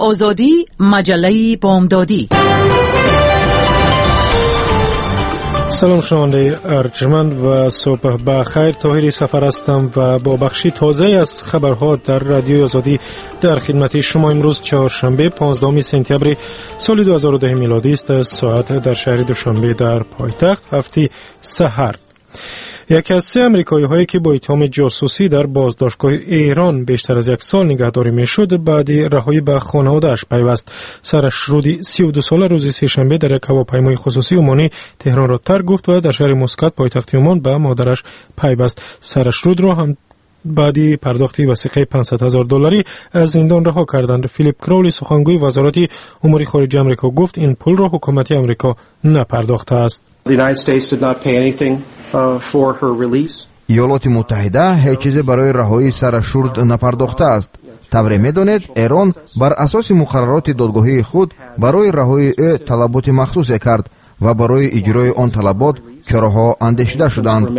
آزادی، مجله بامدادی. سلام شنونده ارجمند و صبح بخیر. طاهر سفر هستم و با بخشی تازه از خبرها در رادیو آزادی در خدمت شما. امروز چهارشنبه 15 سپتامبر سال 2010 میلادی است. ساعت در شهر دوشنبه در پایتخت هفته سحر. یکی از 3 آمریکایی‌هایی که با اتهام جاسوسی در بازداشتگاه ایران بیشتر از 1 سال نگهداری می‌شد بعد رهایی به خانواده‌اش پیوست. سرشرودی 32 ساله روز سه‌شنبه در یک هواپیمای خصوصی عمانی تهران را ترک گفت و در شهر مسقط پایتخت عمان به مادرش پیوست. سرشرود را هم بعدی پرداختی وثیقه $500,000 از زندان رها کردند. فیلیپ کراولی سخنگوی وزارت امور خارجه آمریکا گفت این پول را حکومت آمریکا نپرداخته است. ایالات متحده هیچ چیزی برای رهایی سرشرود نپرداخته است. طوری می‌دانید ایران بر اساس مقررات دادگاهی خود برای رهایی طلبات مخصوص کرد و برای اجرای آن طلبات چراها اندیشیده شدند.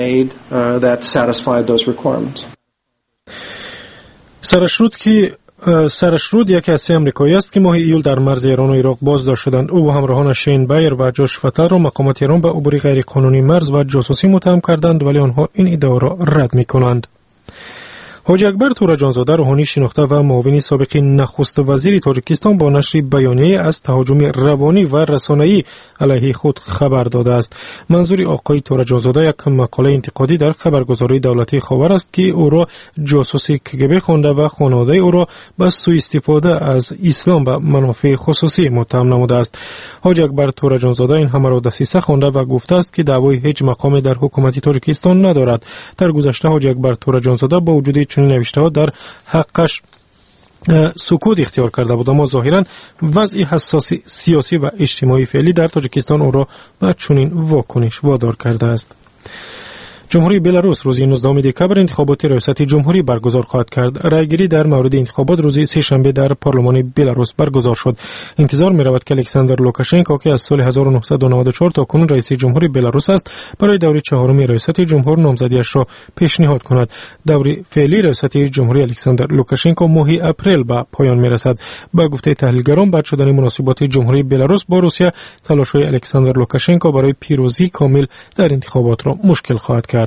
سرشرود یکی از 3 آمریکایی است که ماه ایول در مرز ایران و عراق بازداشت شدند. او و همراهان شین بایر و جوش فتر را مقامات ایران به عبور غیرقانونی مرز و جاسوسی متهم کردند، ولی آنها این ادعا را رد می‌کنند. حاجی اکبر تورجانزاده روحانی شناخته و معاون سابق نخست وزیر تاجیکستان با نشر بیانیه از تهاجم روانی و رسانه‌ای علیه خود خبر داده است. منظور آقای تورجانزاده یک مقاله انتقادی در خبرگزاری دولتی خاور است که او را جاسوسی کگب خوانده و خانواده او را به سوء استفاده از اسلام به منافع خصوصی متهم نموده است. حاجی اکبر تورجانزاده این همه را دسیسه خوانده و گفته است که دعوای هیچ مقامی در حکومت تاجیکستان ندارد. در گذشته حاجی اکبر تورجانزاده با وجود چنین نوشته‌ها در حقش سکوت اختیار کرده بود، اما ظاهراً وضع حساس سیاسی و اجتماعی فعلی در تاجیکستان او را به چنین واکنش وادار کرده است. جمهوری بلاروس روز 19 دکمبر انتخابات ریاست جمهوری برگزار خواهد کرد. رایگیری در مورد انتخابات روز سه‌شنبه در پارلمان بلاروس برگزار شد. انتظار می‌رود که الکساندر لوکاشنکو که از سال 1994 تا کنون رئیس جمهور بلاروس است، برای دوره 4 ریاست جمهور نامزدیش را پیشنهاد کند. دوره فعلی ریاست جمهوری الکساندر لوکاشنکو ماه اپریل به پایان می‌رسد. با گفته تحلیلگران بعد شدن مناسبات جمهوری بلاروس با روسیه، تلاش‌های الکساندر لوکاشنکو برای پیروزی کامل در انتخابات را مشکل خواهد کرد.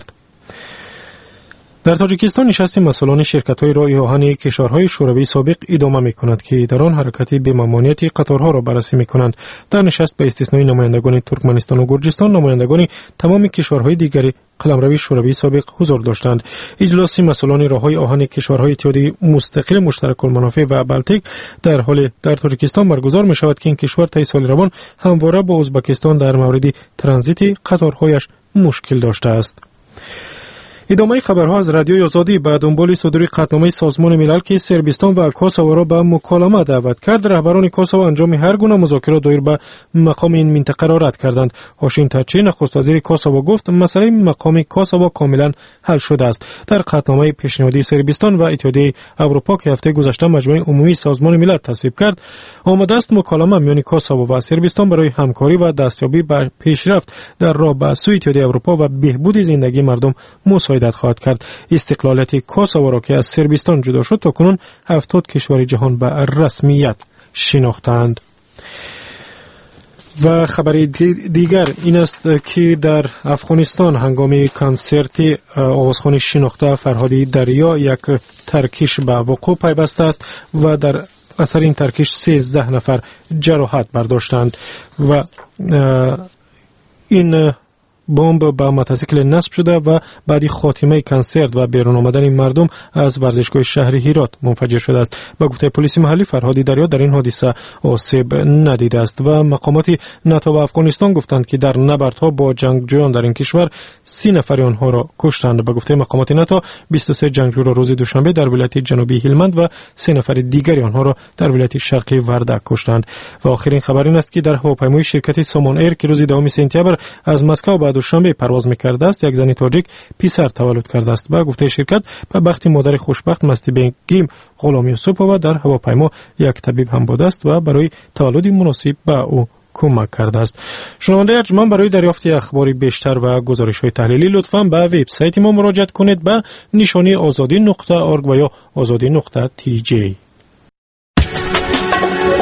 در تاجیکستان نشست مسئولان شرکت‌های راه آهن کشورهای شوروی سابق ادامه می‌کند که در آن حرکت به ممانعت قطارها را بررسی می‌کنند. در نشست به استثنای نمایندگان ترکمنستان و گرجستان، نمایندگان تمام کشورهای دیگر قلمرو شوروی سابق حضور داشتند. اجلاس مسئولان راه‌های آهن کشورهای اتحادیه مستقل مشترک المنافع و بلتیک در تاجیکستان برگزار می‌شود که این کشور طی سال روان همواره با ازبکستان در مورد ترانزیت قطارهایش مشکل داشته است. ادامه خبرها از رادیوی آزادی. به دنبال صدور قطعنامه سازمان ملل که سربستان و کوسوو را به مکالمه دعوت کرد، رهبران کوسوو انجام هر گونه مذاکره دایر به مقام این منطقه را رد کردند. هاشین تاچی نخست وزیر کوسوو گفت مسئله مقام کوسوو کاملا حل شده است. در قطعنامه پیشنهادی سربستان و اتحادیه اروپا که هفته گذشته مجمع عمومی سازمان ملل تصویب کرد، آمده است مکالمه میان کوسوو و سربستان برای همکاری و دستیابی به پیشرفت در راه به سوی اتحادیه اروپا و بهبود زندگی مردم مساعدت خواهد کرد. استقلالیت کوسوو را که از سربستان جدا شد تاکنون 70 کشور جهان به رسمیت شناختند. و خبر دیگر این است که در افغانستان هنگام کنسرت آوازخوان شناخته فرهادی دریا یک ترکش به وقوع پیوسته است و در اثر این ترکش 13 نفر جراحت برداشتند و این بمب به موتورسیکل نصب شده و بعدی خاتمه کنسرت و بیرون آمدن مردم از ورزشگاه شهر هرات منفجر شده است. با گفته پلیس محلی فرهادی دریا در این حادثه آسیب ندیده است و مقامات ناتو و افغانستان گفتند که در نبردها با جنگجویان در این کشور 30 نفر آنها را کشتند. با گفته مقامات ناتو 23 جنگجو را روز دوشنبه در ولایت جنوبی هلمند و 3 نفر دیگر آنها را در ولایت شرقی وردک کشتند. و آخرین خبر این است که در هواپیمای شرکت سامان ایر که روز 2 سپتامبر از مسکو به دوشنبه پرواز می‌کرده است، یک زن تاجیک پسر تولد کرده است. با گفته شرکت به بخت مادر خوشبخت مستی بگیم غلام یوسفova در هواپیما یک طبیب هم بوده است و برای تولد مناسب به او کمک کرده است. شنونده ارجمند، برای دریافت اخباری بیشتر و گزارش‌های تحلیلی لطفاً به وبسایت ما مراجعه کنید به نشانی azadi.org و یا azadi.tj.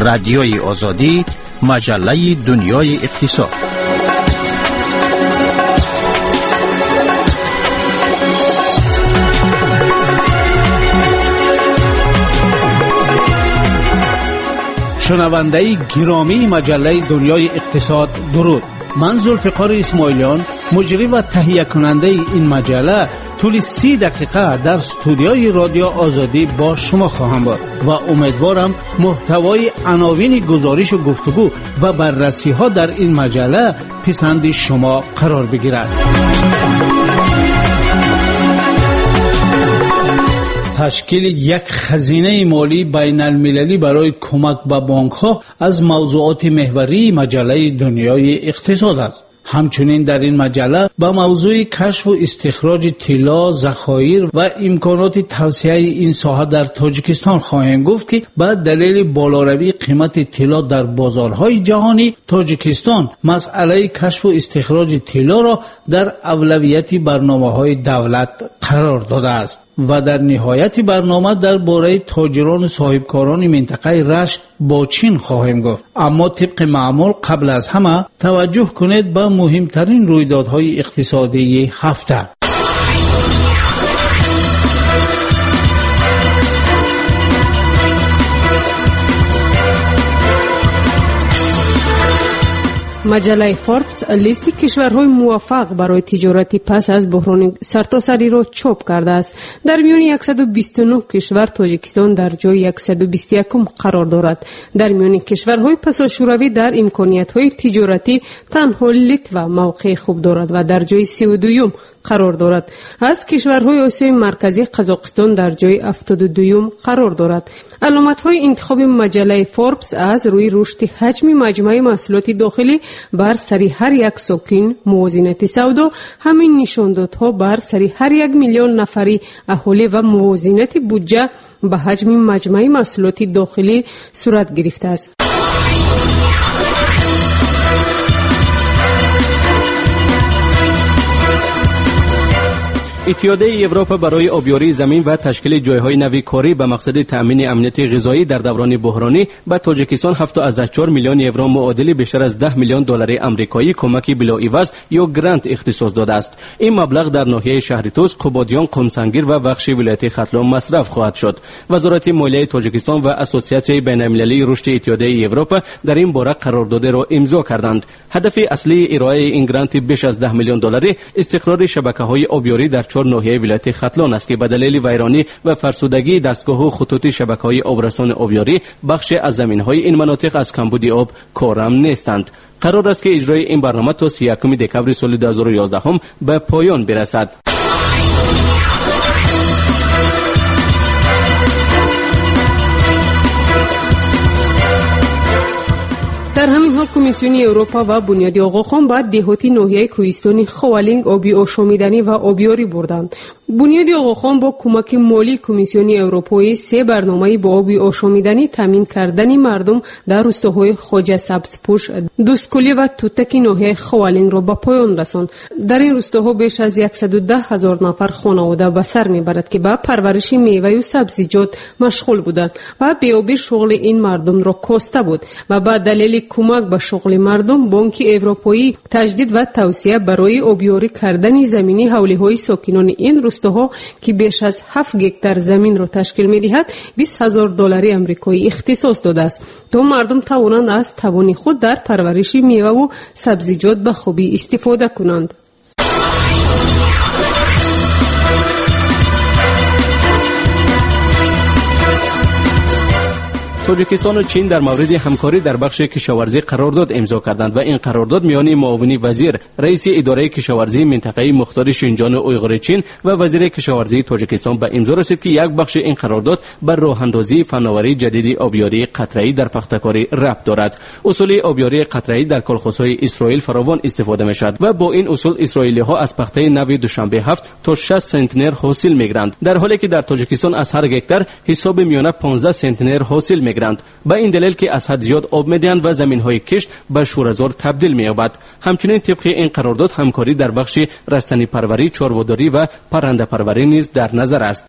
رادیوی آزادی، مجله دنیای اقتصاد. شنونده گرامی مجله دنیای اقتصاد، درود. من ذوالفقار اسماعیلیان، مجری و تهیه کننده این مجله، طول 30 دقیقه در استودیوی رادیو آزادی با شما خواهم بود و امیدوارم محتوای عناوین گزارش و گفتگو و بررسی ها در این مجله پسند شما قرار بگیرد. تشکیل یک خزینه مالی بین المللی برای کمک به بانک ها از موضوعات محوری مجله دنیای اقتصاد است. همچنین در این مجله به موضوع کشف و استخراج طلا، ذخایر و امکانات توسعه این ساحه در تاجیکستان خواهیم گفت که به دلیل بالاروی قیمت طلا در بازارهای جهانی، تاجیکستان مسئله کشف و استخراج طلا را در اولویت برنامه‌های دولت قرار داده است. و در نهایت برنامه درباره تاجران و صاحبکاران منطقه رشت با چین خواهیم گفت. اما طبق معمول قبل از همه توجه کنید به مهمترین رویدادهای اقتصادی هفته. مجله فوربس لیستی کشورهای موفق برای تجارت پس از بحران سرتاسری را چاپ کرده است. در میان 129 کشور تاجیکستان در جای 121 قرار دارد. در میان کشورهای پس از شوروی در امکانیت‌های تجارتی تنها لیتوا موقع خوب دارد و در جای 32 قرار دارد. از کشورهای آسیای مرکزی قزاقستان در جای 72 قرار دارد. علامت‌های انتخاب مجله فوربس از روی رشد حجم مجموعه محصولات داخلی بر سر هر یک ساکن، موازنت سودا، همین نشاندادها بر سر هر 1 میلیون نفری اهالی و موازنت بودجه به حجم مجموعه محصولات داخلی صورت گرفته است. اتحادیه اروپا برای آبیاری زمین و تشکیل جایهای نوی کاری به مقصد تأمین امنیت غذایی در دوران بحرانی به تاجیکستان 7.4 میلیون یورو معادل بیشتر از 10 میلیون دلار آمریکایی کمک بلاعوض یا گرانت اختصاص داده است. این مبلغ در ناحیه شهریتوز، قبادیان، قمسنگیر و بخش ولایت ختلان مصرف خواهد شد. وزارت مالیه تاجیکستان و اسوسیاسیون بین‌المللی رشد اتحادیه اروپا در این باره قرارداد را امضا کردند. هدف اصلی ارائه این گرانت بیش از 10 میلیون دلاری استقرار شبکه‌های آبیاری در ناحیه ولایت ختلان است که به دلیل ویرانی و فرسودگی دستگاه و خطوط شبکه‌های آبرسان آبیاری بخش از زمین‌های این مناطق از کمبود آب کارم نیستند. قرار است که اجرای این برنامه تا 31 دکمبر سال 2011 به پایان برسد. در همین حال کمیسیون اروپا و بنیاد آقاخان با دهاتی ناحیه کوهستانی خوالینگ آبی آشامیدنی و آبیاری بردند. بنیاد آقاخان با کمک مالی کمیسیون اروپایی 3 برنامه با آبی آشامیدنی تامین کردن مردم در روستاهای خواجه سبزپوش، دوستکلی و توتک ناحیه خوالینگ را به پایان رساند. در این روستاها بیش از 110,000 نفر خانواده به سر میبرد که به پرورش میوه و سبزیجات مشغول بودند و بی‌آبی شغل این مردم را کاسته بود و به دلیل کمک به شغل مردم بانک اروپایی تجدید و توسعه برای آبیاری کردن زمینی حولی‌های ساکنان این روستاها که بیش از 7 گکتار زمین را تشکیل می‌دهد 20,000 دلار آمریکایی اختصاص داده است تا مردم توانند از توان خود در پرورش میوه و سبزیجات به خوبی استفاده کنند. تاجیکستان و چین در مورد همکاری در بخش کشاورزی قرارداد امضا کردند و این قرارداد میان معاون وزیر رئیس اداره کشاورزی منطقه مختار شینجان و اویغور چین و وزیر کشاورزی تاجیکستان به امضا رسید که یک بخش این قرارداد بر راه اندازی فناوری جدید آبیاری قطره‌ای در پخته‌کاری ربط دارد. اصول آبیاری قطره‌ای در کالخانه‌های اسرائیل فراوان استفاده می‌شود و با این اصول اسرائیلی‌ها از پخته نوی دوشنبه 7 تا 60 سنتنر حاصل می‌گیرند، در حالی که در تاجیکستان از هر گکتار حساب میانه 15 سنتنر حاصل می‌گیرند. به این دلیل که از حد زیاد آب می‌دهند و زمین‌های کشت به شوره‌زار تبدیل می‌یابد. همچنین طبق این قرارداد همکاری در بخش رستنی پروری، چارواداری و پرنده پروری نیز در نظر است.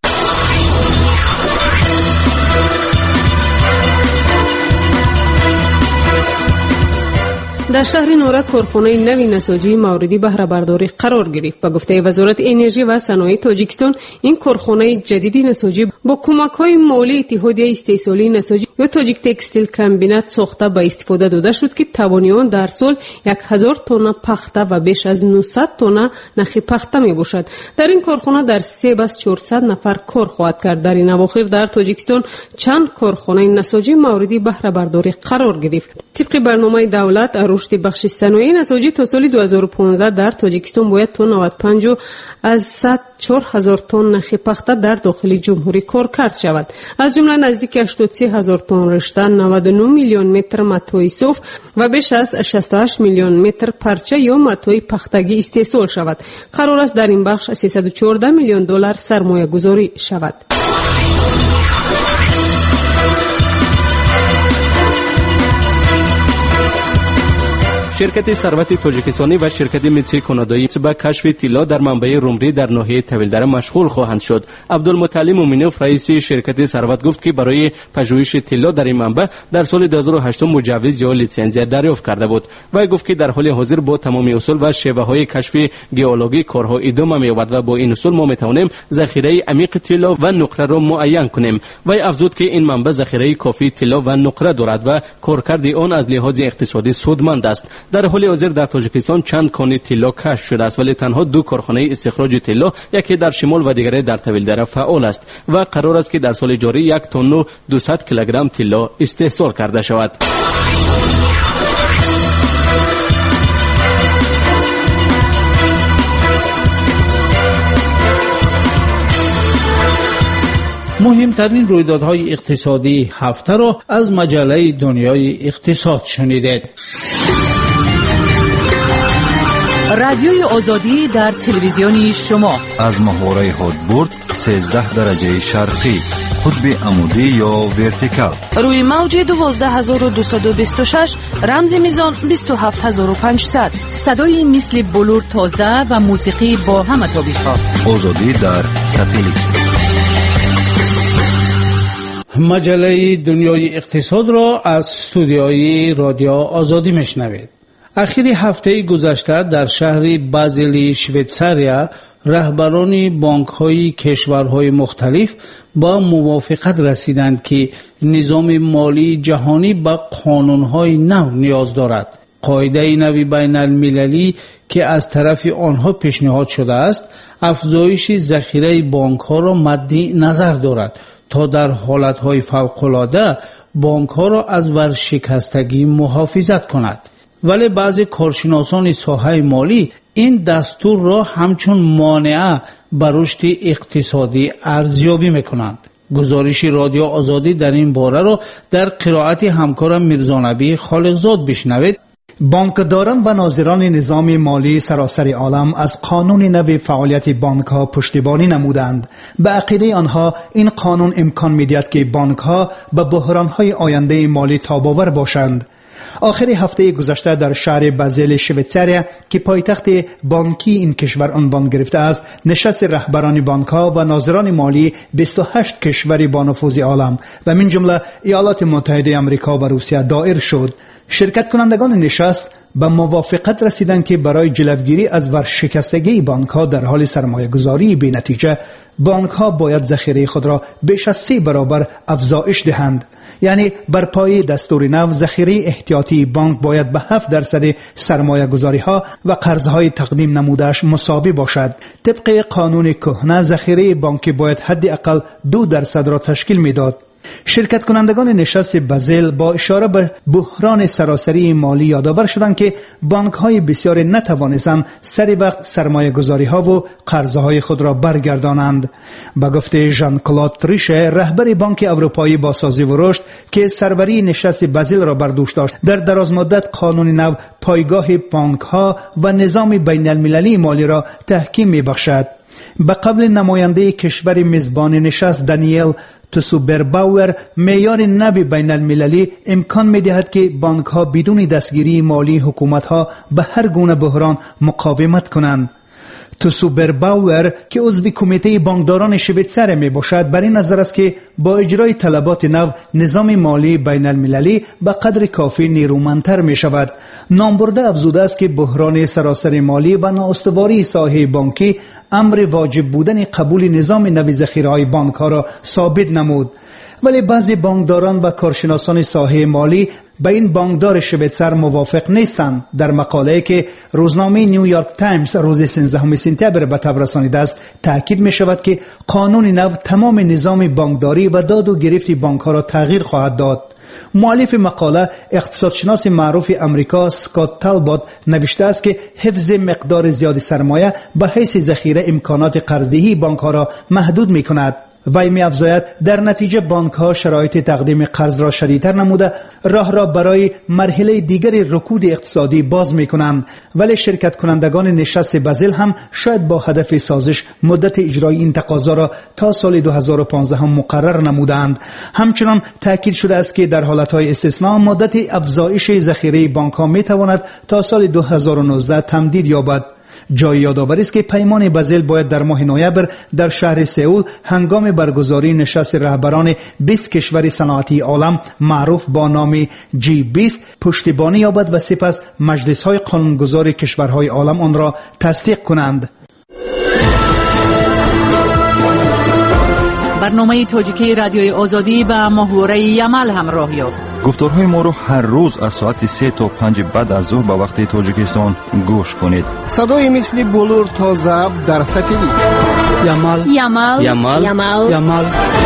در شهر نورا کارخانه نوی نساجی موردی بهره برداری قرار گرفت. به گفته وزارت انرژی و صنایع تاجیکستان، این کارخانه جدیدی نساجی با کمک‌های مالی اتحادیه استحصالی نساجی یا تاجیک تکستیل کمبینات ساخته به استفاده داده شد که توانی آن در سال 1000 تن پخته و بیش از 900 تن نخی پخته می باشد. در این کارخانه در 3 از 400 نفر کار خواهد کرد. در این اواخر در تاجیکستان چند کارخانه نساجی موردی بهره برداری قرار گرفت. طبق برنامه دولت رشد بخش صنایع نساجی تا سال 2015 در تاجیکستان باید تا 95 از 100 4000 تن نخی پخته در داخل جمهوری کار کرد شود. از جمله نزدیک 83000 تن رشته، 99 میلیون متر متای صوف و بیش از 68 میلیون متر پرچه یا متای پختگی استحصال شود. قرار است در این بخش 314 میلیون دلار سرمایه گذاری شود. شرکت ثروت تاجیکستانی و شرکت میتسی کانادایی به کشف طلا در منبع رومری در ناحیه طویلدره مشغول خواهند شد. عبدالمطلب مومنوف رئیس شرکت ثروت گفت که برای پژوهش طلا در این منبع در سال 2008 مجوز یا لیسانس دریافت کرده بود. و گفت که در حال حاضر با تمام اصول و شیوه‌های کشف ژئولوژی کارها ادامه می‌یابد و با این اصول ما می‌توانیم ذخیره عمیق طلا و نقره را معین کنیم. و افزود که این منبع ذخیره کافی طلا و نقره دارد و کارکرد آن از لحاظ اقتصادی سودمند است. در حال حاضر در تاجیکستان چند کان طلا کشف شده است، ولی تنها 2 کارخانه استخراج طلا، یکی در شمال و دیگری در طویلدره فعال است و قرار است که در سال جاری 1 تن و 200 کیلوگرم طلا استحصال کرده شود. مهمترین رویدادهای اقتصادی هفته را از مجله دنیای اقتصاد شنیدید. رادیوی آزادی در تلویزیونی شما از محوره هادبورد 13 درجه شرقی، قطب عمودی یا ورتیکال، روی موج 12226 رمز میزان 27500، صدای مثل بلور تازه و موسیقی با همه تابش‌ها. آزادی در ساتلیت. مجله دنیای اقتصاد را از استودیوی رادیو آزادی میشنوید. اخیر هفته گذشته در شهر بازل شویتساریا رهبران بانک‌های کشورهای مختلف با موافقت رسیدند که نظام مالی جهانی به قانون‌های نو نیاز دارد. قاعده نوی بین المللی که از طرف آنها پیشنهاد شده است، افزایش ذخیره بانک‌ها را مد نظر دارد تا در حالت‌های فوق‌العاده بانک‌ها را از ورشکستگی محافظت کند. ولی بعضی کارشناسان ساحه مالی این دستور را همچون مانع بر رشد اقتصادی ارزیابی میکنند. گزارش رادیو آزادی در این باره را در قرائت همکارم میرزانبی خالقزاد بشنوید. بانکداران و ناظران نظام مالی سراسر عالم از قانون نو فعالیت بانک‌ها پشتیبانی نمودند. به عقیده آنها این قانون امکان می‌دهد که بانک‌ها به بحران‌های آینده مالی تاب‌آور باشند. آخر هفته گذشته در شهر بازل شویتساریا که پایتخت بانکی این کشور عنوان گرفته است، نشست رهبران بانک‌ها و ناظران مالی 28 کشور با نفوذ عالم و من جمله ایالات متحده آمریکا و روسیه دایر شد. شرکت کنندگان نشست به موافقت رسیدند که برای جلوگیری از ورشکستگی بانک‌ها در حال سرمایه‌گذاری بی نتیجه، بانک‌ها باید ذخیره خود را بیش از 3 برابر افزایش دهند. یعنی بر پای دستور نو ذخیره احتیاطی بانک باید به 7% سرمایه گذاری ها و قرضهای تقدیم نمودهش مساوی باشد. طبق قانون کهنه ذخیره بانکی باید حداقل 2% را تشکیل میداد. شرکت کنندگان نشست بازل با اشاره به بحران سراسری مالی یادآور شدند که بانک‌های بسیار نتوانستند سر وقت سرمایه‌گذاری‌ها و قرضهای خود را برگردانند. با گفته ژان کلود تریشه، رهبر بانک اروپایی بازسازی و رشد که سروری نشست بازل را بر دوش داشت، در درازمدت قانون نو پایگاه بانک‌ها و نظام بین‌المللی مالی را تحکیم می‌بخشد. به قبل نماینده کشور میزبان نشست دانیل توسوبرباور، معیار نو بین المللی امکان می دهد که بانک ها بدون دستگیری مالی حکومت ها به هر گونه بحران مقاومت کنند. توسوبرباور که عضو کمیته بانکداران شویتسر می باشد بر این نظر است که با اجرای طلبات نو نظام مالی بین المللی به قدر کافی نیرومندتر می شود. نامبرده افزوده است که بحران سراسر مالی و نااستواری ساحه بانکی امر واجب بودن قبول نظام نو ذخیره‌های بانک ها را ثابت نمود. ولی بعضی بانکداران و کارشناسان ساحه مالی با این بانکدار شویتسر موافق نیستند. در مقاله‌ای که روزنامه نیویورک تایمز روز 13 سپتامبر به تب رسانیده است تاکید می شود که قانون نو تمام نظام بانکداری و داد و گرفت بانک‌ها را تغییر خواهد داد. مؤلف مقاله اقتصادشناس معروف امریکا اسکات تالبوت نوشته است که حفظ مقدار زیاد سرمایه به حیث ذخیره امکانات قرضدهی بانک‌ها را محدود می‌کند. وی می‌افزاید در نتیجه بانک‌ها شرایط تقدیم قرض را شدیدتر نموده راه را برای مرحله دیگر رکود اقتصادی باز می‌کنند. ولی شرکت کنندگان نشست بازل هم شاید با هدف سازش مدت اجرای این تقاضا را تا سال 2015 هم مقرر نمودند. همچنان تاکید شده است که در حالت‌های استثناء مدت افزایش ذخیره بانک‌ها می‌تواند تا سال 2019 تمدید یابد. جای یادآوری است که پیمان بازل باید در ماه نوامبر در شهر سئول هنگام برگزاری نشست رهبران 20 کشور صنعتی عالم معروف با نام G20 پشتیبانی یابد و سپس مجلس‌های قانونگذار کشورهای عالم آن را تصدیق کنند. برنامه تاجیکی رادیوی آزادی با محوره یمل همراه یافت. گفتارهای ما رو هر روز از ساعت 3 تا 5 بعد از ظهر به وقت تاجیکستان گوش کنید. صدای مثل بلور تا ضبط در ساتلیت. یمل.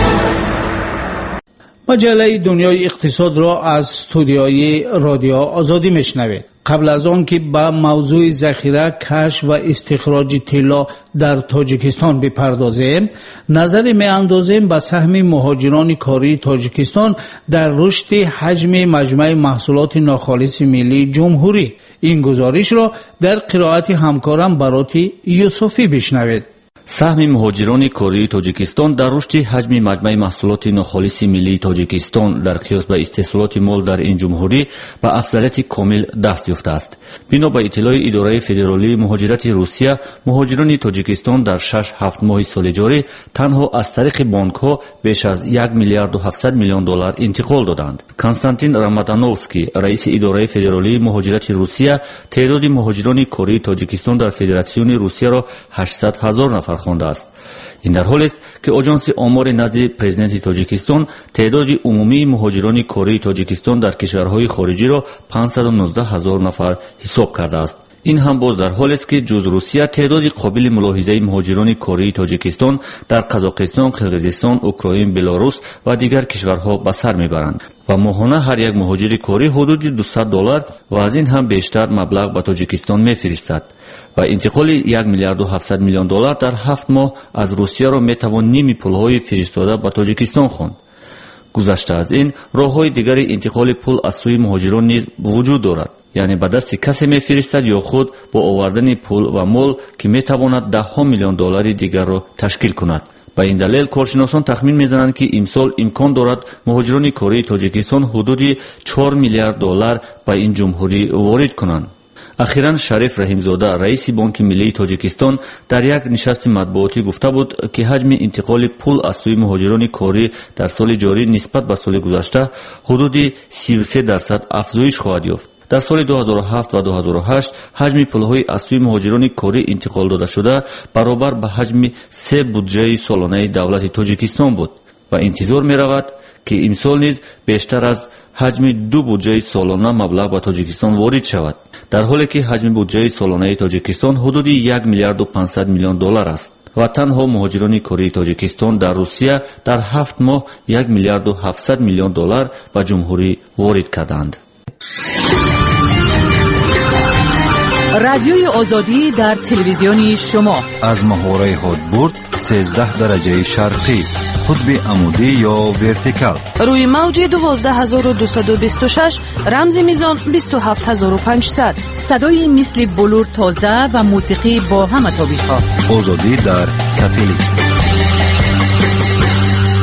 مجله دنیای اقتصاد را از استودیوی رادیو آزادی میشنوید. قبل از آن که به موضوع ذخیره، کشف و استخراج طلا در تاجیکستان بپردازیم، نظر میاندازیم به سهم مهاجران کاری تاجیکستان در رشد حجم مجمع محصولات ناخالص ملی جمهوری. این گزارش را در قرائت همکارم براتی یوسفی بشنوید. سهم مهاجران کاری تاجیکستان در رشد حجم مجمع محصولات ناخالص ملی تاجیکستان در قیاس به استحصالات مال در این جمهوری به افضلیت کامل دست یافته است. بنا به اطلاع اداره فدرالی مهاجرت روسیه، مهاجران تاجیکستان در 6-7 ماه سال جاری تنها از طریق بانک‌ها بیش از 1 میلیارد و 700 میلیون دلار انتقال دادند. کنستانتین رامادانوفسکی، رئیس اداره فدرالی مهاجرت روسیه، تعداد مهاجران کاری تاجیکستان در فدراسیون روسیه را 800,000 نفر خوانده است. این در حالی است که آژانس آمار نزد پرزیدنت تاجیکستان تعداد عمومی مهاجران کاری تاجیکستان در کشورهای خارجی را 519,000 نفر حساب کرده است. این هم باز در حالی است که جز روسیه تعداد قابل ملاحظه مهاجران کاری تاجیکستان در قزاقستان، قرقیزستان، اوکراین، بلاروس و دیگر کشورها به سر میبرند و ماهانه هر یک مهاجر کاری حدود $200 و از این هم بیشتر مبلغ به تاجیکستان میفرستد و انتقال 1 میلیارد و 700 میلیون دلار در 7 ماه از روسیه را میتوان نیمی پولهای فرستاده به تاجیکستان خواند. گذشته از این راه‌های دیگر انتقال پول از سوی مهاجران نیز وجود دارد، یعنی به دست کسی میفرستد یا خود با آوردن پول و مال که میتواند 10 میلیون دلار دیگر را تشکیل کند. به این دلیل کارشناسان تخمین میزنند که امسال امکان دارد مهاجران کاری تاجیکستان حدود 4 میلیارد دلار به این جمهوری وارد کنند. اخیراً شریف رحیمزاده، رئیس بانک ملی تاجیکستان، در یک نشست مطبوعاتی گفته بود که حجم انتقال پول از سوی مهاجران کاری در سال جاری نسبت به سال گذشته حدود 33% افزایش خواهد یافت. در سال 2007 و 2008 حجم پولهای از سوی مهاجران کاری انتقال داده شده برابر به حجم 3 بودجه سالانه دولت تاجیکستان بود و انتظار می رود که امسال نیز بیشتر از حجم 2 بودجه سالانه مبلغ به تاجیکستان وارد شود، در حالی که حجم بودجه سالانه تاجیکستان حدود 1 میلیارد و 500 میلیون دلار است و تنها مهاجران کاری تاجیکستان در روسیه در 7 ماه 1 میلیارد و 700 میلیون دلار به جمهوری وارد کردند. رادیوی آزادی در تلویزیونی شما از محوره هادبورد 13 درجه شرقی، قطب عمودی یا ورتیکال، روی موج 12226 رمز میزان 27500. صدای مثل بلور تازه و موسیقی با همه تابش ها. آزادی در ساتلیت.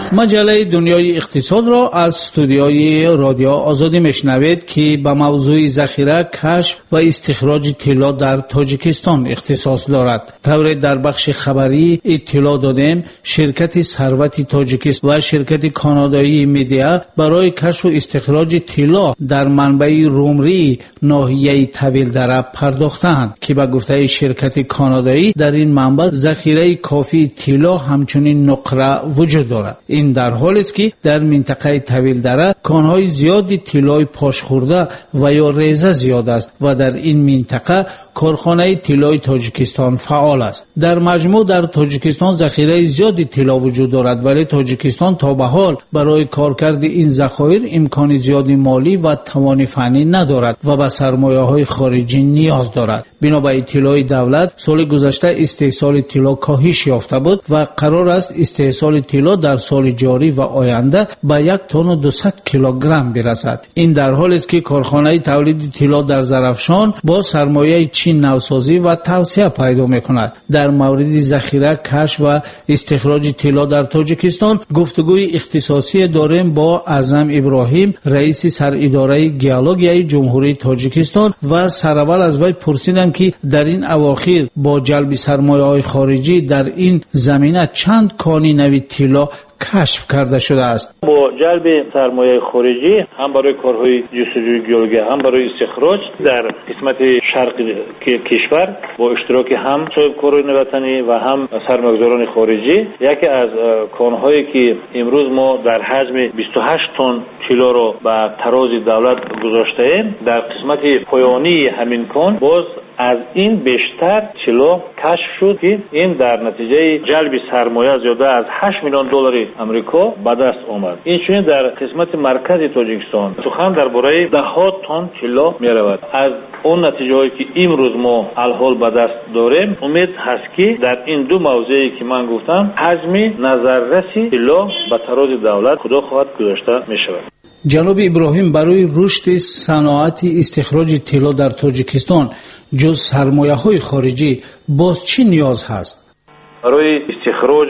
مجله دنیای اقتصاد را از استودیوی رادیو آزادی میشنوید که به موضوع ذخیره، کشف و استخراج طلا در تاجیکستان اختصاص دارد. طوری در بخش خبری اطلاع دادیم شرکت ثروت تاجیکستان و شرکت کانادایی میدیا برای کشف و استخراج طلا در منبع رومری ناحیه طویل دره پرداختند که به گفته شرکت کانادایی در این منبع ذخیره کافی طلا همچنین نقره وجود دارد. این در حالی است که در منطقه طویل دره کانهای زیادی طلای پاش خورده و یا ریزه زیاد است و در این منطقه کارخانه طلای تاجیکستان فعال است. در مجموع در تاجیکستان ذخیره زیادی طلا وجود دارد، ولی تاجیکستان تا به حال برای کارکرد این ذخایر امکان زیادی مالی و توان فنی ندارد و به سرمایه‌های خارجی نیاز دارد. بنابر اطلاع دولت سال گذشته استحصال طلا کاهش یافته بود و قرار است استحصال طلا در سال جاری و آینده به 1 تن و 200 کیلوگرم برسد. این در حالی است که کارخانه تولید طلا در زرافشان با سرمایه چین نوسازی و توسعه پیدا می‌کند. در مورد ذخیره، کشف و استخراج طلا در تاجیکستان گفتگوی اختصاصی داریم با اعظم ابراهیم، رئیس سراداره گئولوژی جمهوری تاجیکستان و سراول از وی پرسیدم که در این اواخر با جلب سرمایه‌های خارجی در این زمینه چند کانی نوی طلا کشف کرده شده است. با جلب سرمایه خارجی هم برای کارهای جستجوی گئولوژی هم برای استخراج در قسمت شرقی کشور با اشتراک هم صاحبکاران وطنی و هم سرمایه‌گذاران خارجی یکی از کانهایی که امروز ما در حجم 28 تن طلا را به تراز دولت گذاشته ایم، در قسمت پایانی همین کان باز از این بیشتر طلا کشف شد که این در نتیجه جلب سرمایه زیاده از 8 میلیون دلار آمریکا به دست آمد. این چون در قسمت مرکزی تاجیکستان سخن درباره ده‌ها تن طلا می‌رود. از اون نتیجه‌ای که امروز ما الحال به دست داریم امید هست که در این دو موضوعی که من گفتم حجم نظررسی طلا به تراز دولت خدا خواهد گذاشته می‌شود. جناب ابراهیم، برای رشد صنعت استخراج طلا در تاجیکستان جز سرمایه‌های خارجی باز چی نیاز هست؟ برای استخراج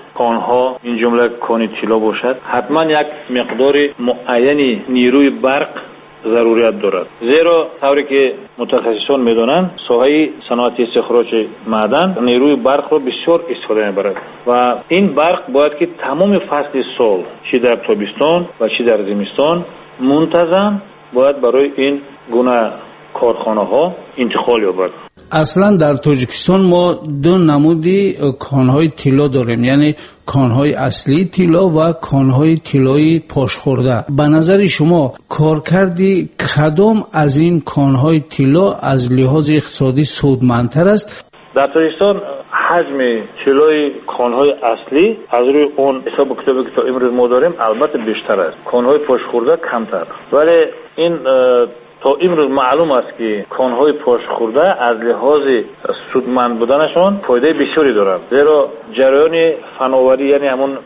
کانها این جمله کان طلا باشد حتما یک مقدار معینی نیروی برق ضرورت دارد، زیرا طوری که متخصصان میدونند ساحه صنعت استخراج معدن نیروی برق را بسیار استفاده میبرد و این برق باید که تمام فصل سال چه در تابستان و چه در زمستان منتظم باید برای این گونه کارخانه ها انتقال یابد. اصلا در تاجیکستان ما دو نمودی کانهای طلا داریم، یعنی کانهای اصلی طلا و کانهای طلای پاشخورده. به نظر شما کارکردی کدام از این کانهای طلا از لحاظ اقتصادی سودمندتر است؟ در تاجیکستان حجم طلای کانهای اصلی از روی اون حساب کتابی که تا امروز ما داریم البته بیشتر است، کانهای پاشخورده کمتر، ولی این تا امروز معلوم است که کانهای پاش خورده از لحاظ سودمند بودنشان فایده بسیاری دارند، زیرا جریان فناوری یعنی همون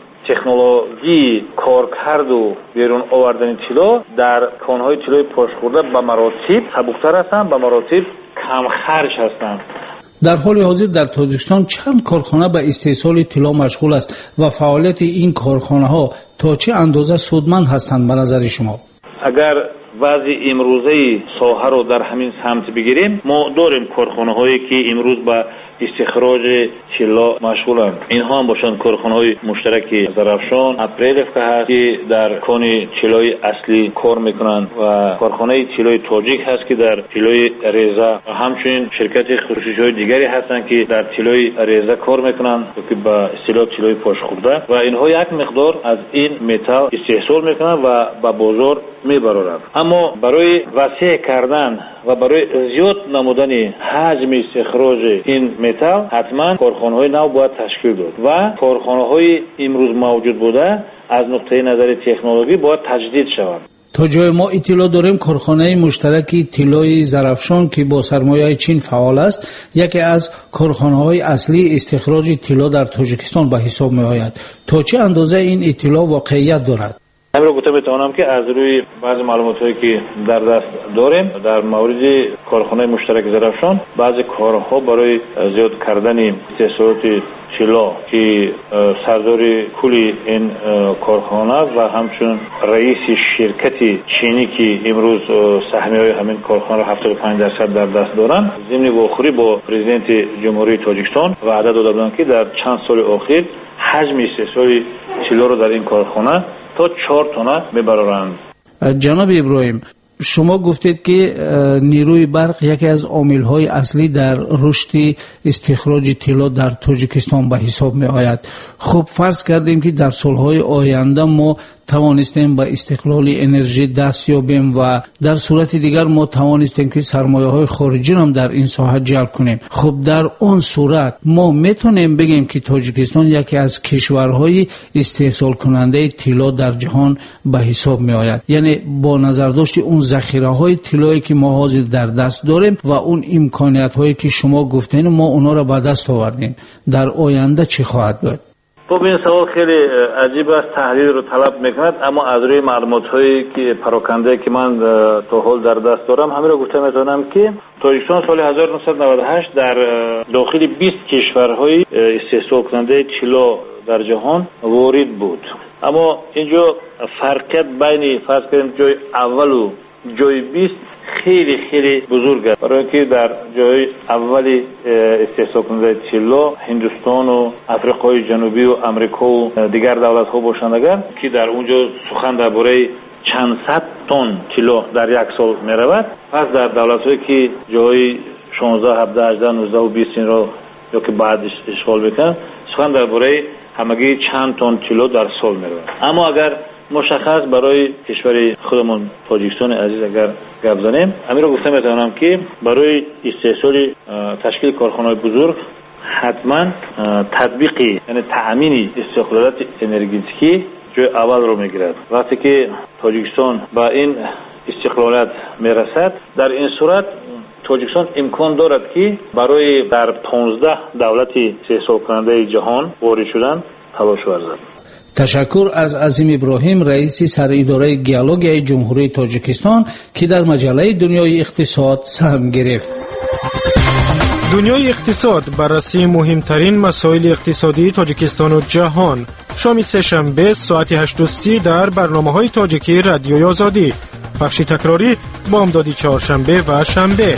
تکنولوژی کارکرد و بیرون آوردن طلا در کانهای طلای پاش خورده به مراتب سبکتر هستند، به مراتب کم خرج هستند. در حال حاضر در تاجیکستان چند کارخانه به استحصال طلا مشغول است و فعالیت این کارخانه ها تا چه اندازه سودمند هستند به نظر شما؟ اگر وضع امروزه ساحه رو در همین سمت بگیریم، ما داریم کارخانه هایی که امروز به استخراج طلا مشغولند. اینها هم باشند کارخانه های مشترک زرافشان، اپریلف که هست که در کان طلای اصلی کار میکنند و کارخانه طلای تاجیک هست که در طلای ریزه و همچنین شرکت خصوصی های دیگری هستند که در طلای ریزه کار میکنند که به اصطلاح طلای پاش خورده و اینها یک مقدار از این متال استحصال میکنند و به بازار میبرند. اما برای وسیع کردن و برای زیاد نمودن حجم استخراج این متال حتما کارخانه‌های نو باید تشکیل داد و کارخانه‌های امروز موجود بوده از نقطه نظر تکنولوژی باید تجدید شوند. تا جای ما اطلاع داریم کارخانه مشترک طلای زرافشان که با سرمایه چین فعال است یکی از کارخانه‌های اصلی استخراج طلا در تاجیکستان به حساب می‌آید. تا چه اندازه این اطلاع واقعیت دارد؟ همین رو گفته میتونم که از روی بعضی معلوماتی که در دست داریم در مورد کارخانه مشترک زرافشان بعضی کارها برای زیاد کردن استحصالات طلا که سردار کل این کارخانه و همچنین رئیس شرکت چینی که امروز سهمیه‌های همین کارخانه 75% در دست دارند ضمن گفتگو با پرزیدنت جمهوری تاجیکستان وعده داده بودند که در چند سال اخیر حجم استحصال طلا رو در این کارخانه تا 4 تن میبرند. جناب ابراهیم، شما گفتید که نیروی برق یکی از عامل‌های اصلی در رشد استخراج طلا در تاجیکستان به حساب می آید. خب فرض کردیم که در سالهای آینده ما توانستیم به استقلال انرژی دست یابیم و در صورت دیگر ما توانستیم که سرمایه‌های خارجی هم در این ساحه جلب کنیم. خب در اون صورت ما میتونیم بگیم که تاجیکستان یکی از کشورهای استحصال کننده طلا در جهان به حساب می آید. یعنی با نظر داشت اون ذخیره‌های طلایی که ما حاضر در دست داریم و اون امکانیت‌هایی که شما گفتین ما اونا را به دست آوردیم، در آینده چی خواهد بود؟ خب این سوال خیلی عجیب است، تحلیل رو طلب میکند، اما از روی معلومات‌هایی که پراکنده که من تا حال در دست دارم همین رو گفته میتونم که تاجیکستان سال 1998 در داخل 20 کشورهای استحصال کننده طلا در جهان وارد بود. اما اینجا فرقیت بین فرض کنیم جای اول و جای 20 خیلی خیلی بزرگ است، برای اینکه در جای اولی استحصال کننده طلا هندوستان و آفریقای جنوبی و آمریکا و دیگر دولت‌ها باشند اگر که در اونجا سخن درباره چند صد تن طلا در یک سال می‌رود، پس در دولت‌هایی که جای 16 17 18 19 و 20 این را یا که بعد اشغال بکنن سخن درباره همگی چند تن طلا در سال می‌رود. اما اگر مشخص برای کشور خودمون تاجیکستان عزیز اگر گپ زنیم، همین رو گفته میتونم که برای استحصال تشکیل کارخانه‌های بزرگ حتما تطبیق یعنی تأمین استقلالیت انرژیتیکی جای اول رو میگیرد. وقتی که تاجیکستان با این استقلالیت میرسد، در این صورت تاجیکستان امکان دارد که برای در 15 دولت استحصال کننده جهان وارد شدن تلاش ورزد. تشکر از عظیم ابراهیم، رئیس سر اداره گیولوژی جمهوری تاجیکستان که در مجله دنیای اقتصاد سهم گرفت. دنیای اقتصاد، بررسی مهمترین مسائل اقتصادی تاجیکستان و جهان. شام سه‌شنبه ساعت 8:30 در برنامه‌های تاجیکی رادیوی آزادی. بخش تکراری بامدادی چهارشنبه و شنبه.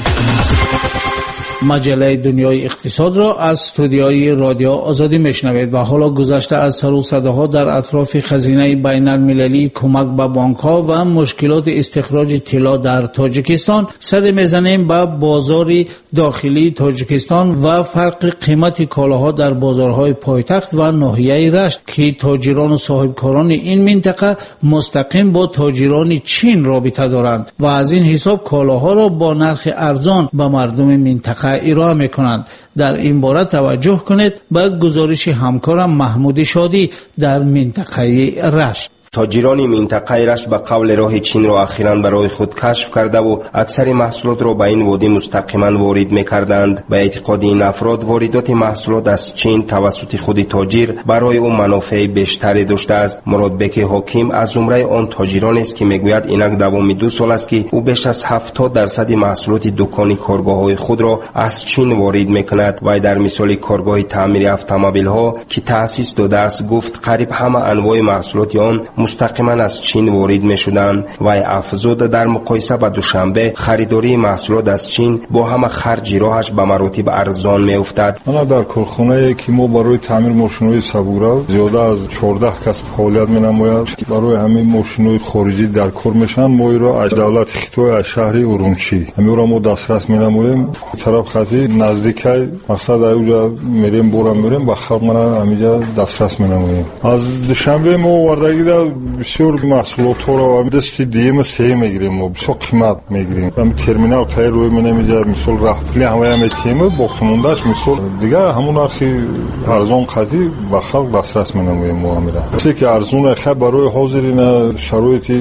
مجله دنیای اقتصاد را از استودیوی رادیو آزادی میشنوید و حالا گذشته از سر و صداها در اطراف خزینه بین المللی کمک به بانک‌ها و مشکلات استخراج طلا در تاجیکستان، سر میزنیم به بازار داخلی تاجیکستان و فرق قیمت کالاها در بازارهای پایتخت و ناحیه رشت که تاجران و صاحبکاران این منطقه مستقیم با تاجران چین رابطه دارند و از این حساب کالاها را با نرخ ارزان به مردم منطقه ارائه میکنند. در این باره توجه کنید به گزارش همکارم محمود شادی در منطقه رشت. تاجران منطقه رشت به قول راه چین را اخیراً برای خود کشف کرده و اکثر محصولات را به این وادی مستقیما وارد می‌کردند. به اعتقاد این افراد واردات محصولات از چین توسط خود تاجر برای او منافع بیشتری داشته است. مراد بک حکیم از زمره آن تاجران است که میگوید اینک دوام 2 سال است که او بیش از 70% محصولات دکانی کارگاه‌های خود را از چین وارد می‌کند. و در مثال کارگاه تعمیر اتومبیل‌ها که تأسیس داده است گفت قریب همه انواع محصولات آن مستقیما از چین وارد می شدند و افزود در مقایسه با دوشنبه خریداری محصولات از چین با همه خرج راهش به مراتب ارزان می افتد. ما در کارخانه‌ای که ما برای تعمیر ماشین‌های سبورا زیاده از 14 کس فعالیت می نماید که برای همین ماشین‌های خارجی در کار میشن، ما را از دولت خطوی از شهر اورمچی همین را ما دسترس می نماییم. طرف خطی نزدیک مقصد اونجا میریم بورم میریم با خلق ما همینجا دسترس می نماییم. از دوشنبه ما وردگی بسیار محصولات را دستی دیم سه میگیریم و بسیار قیمت میگیریم. هم ترمینال خیر روی نمیجا مثال رفتلی همه میتیم با خمونداش مثال دیگر همون نرخی ارزان قضی با خلق دسترس مینمویم معامله. چیزی که ارزان خیر برای حاضرین شرایطی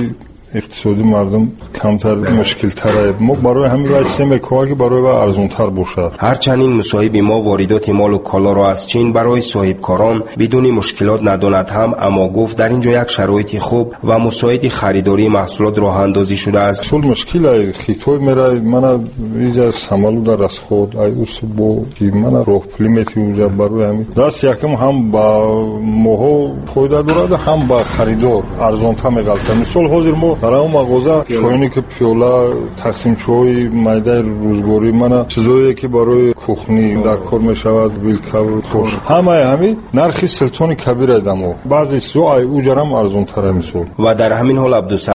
иқтисоди мардум камтар мушкилтар. мо барои ҳамин ваҷ истем мекунем ки барои ва арзонтар бошад. ҳарчанин мусоҳиби мо воридоти молу колоро аз чин барои соҳибкорон бидуни мушкилот надонад ҳам, аммо гуфт дар ин ҷо як шароити хуб ва мусоиди харидории маҳсулот роҳандозӣ шудааст. сол мушкилай хитой мерай мана иҷа самалуда расход ай усбо ки мана роҳпулӣ метиуҷа барои ҳамин даст якам ҳам ба моҳо фоида дорад ҳам ба харидор арзонтар меғалтад. мисол ҳозир мо дар ҳамон мағоза чойни ки пиёла тақсимчои майдаи рӯзгорӣ мана чизое ки барои кухнӣ дар кор мешавад вилка хош ҳамаи ҳамин нархи силтони кабир айдамо баъзе чизо ай уҷарам арзонтар мисол. ва дар ҳамин ҳол